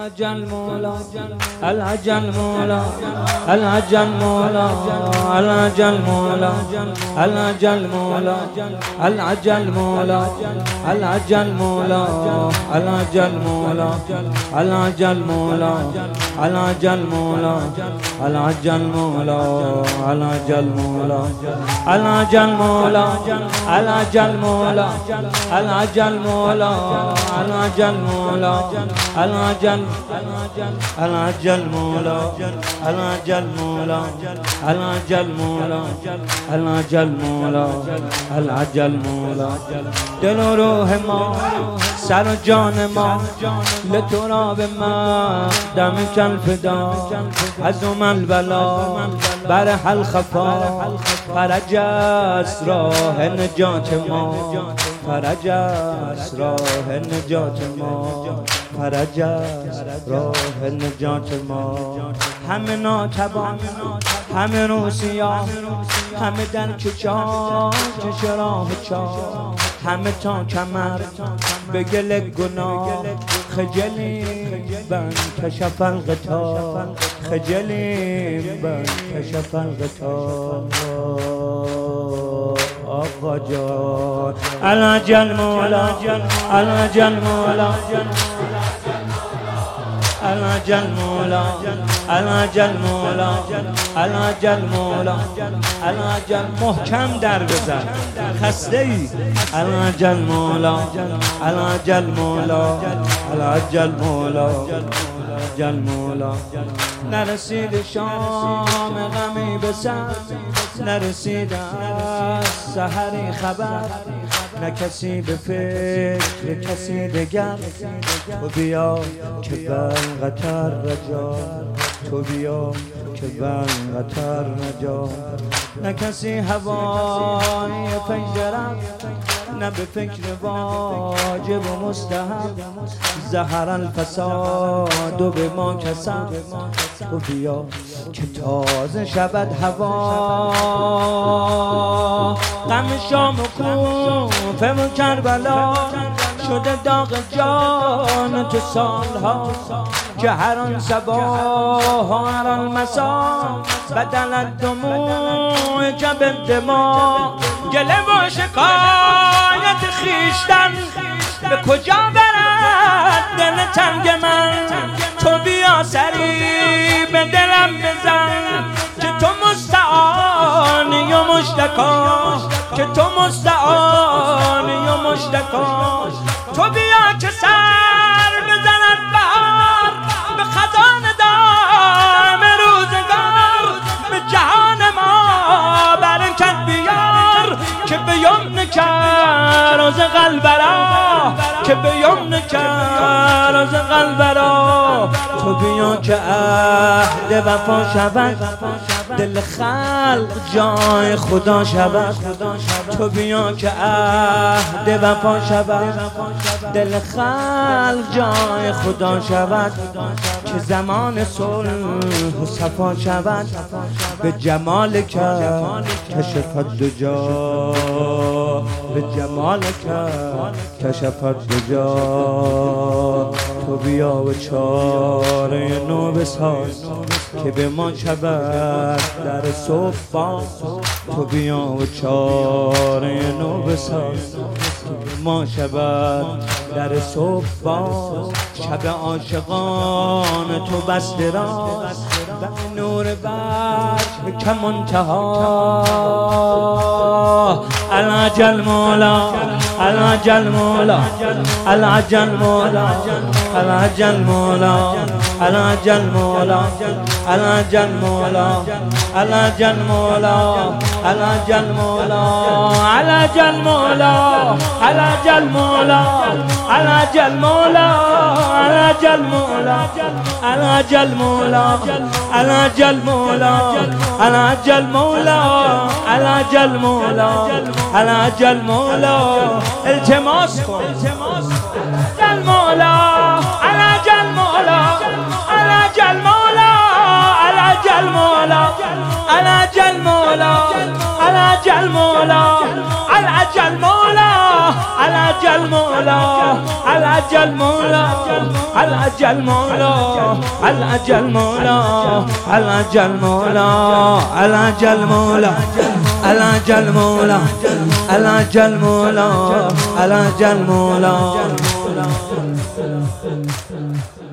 العجل مولا العجل مولا العجل مولا العجل مولا العجل مولا العجل مولا العجل مولا العجل مولا العجل مولا العجل مولا العجل مولا العجل مولا العجل مولا العجل مولا العجل مولا العجل مولا العجل العجل مولا العجل مولا العجل مولا العجل مولا العجل مولا دل و روح ما سر و جان ما لتراب ما دم کل فدا از من بلا بر حل خفا فرج است راه نجات ما فرج است راه نجات ما فرج است راه نجات ما همه ناتوان همه روسیا همه در چشا چش راه چا همه تا کمر به گل گناه خجلیم بن کشف الغطا خجلیم بن کشف الغطا آقا جان العجل مولا العجل مولا العجل مولا العجل مولا العجل مولا العجل محکم در بزن خسته ای العجل مولا العجل مولا العجل مولا العجل مولا نرسید شام غمی به سر نرسید از سحری خبر نه کسی به فکر کسی دگر تو بیا که بن قطر رجا تو بیا که بن قطر نجا نه کسی هوای فجرم نه به فکر واجب و مستحب زهر الفساد و به ما کسب تو بیا که تازه شود هوا غم شام و کوفه و کربلا شده داغ جان تو سالها که هر آن صباح و هر آن مسا بدلت دموع جب دماغ گله و شکایت خیشتن به کجا برد دل تنگ من تو بیا سری به دلم بزن که تو مستعانی و مشتکا که تو مستعانی و مشتکا تو بیا که سر بزند بهار به خزان دام روزگار به جهان ما برکت بیار که به یمن کراز قلبرا که به یمن کراز قلبرا تو بیا که عهد وفا شود دل خلق جای خدا شود تو بیا که عهد وفا شود دل خلق جای خدا شود که زمان صلح و صفا شود به جمال کشفت دجا به جمال کشفت دجا تو بیا و چاره نو بساز که به ما شود در صبح باز تو بیا و چاره نو بساز که به ما شود در صبح باز شب عاشقان تو بس دراز و نور وجه که منتها العجل مولا العجل مولا العجل مولا العجل مولا العجل مولا العجل مولا العجل مولا العجل مولا العجل مولا العجل مولا العجل مولا العجل مولا العجل مولا العجل مولا العجل مولا العجل مولا العجل مولا التماس کن العجل مولا العجل مولا العجل مولا العجل مولا العجل مولا العجل مولا العجل مولا جل مولا على جل مولا على جل مولا على جل مولا على جل مولا على جل مولا على جل مولا على جل مولا على جل مولا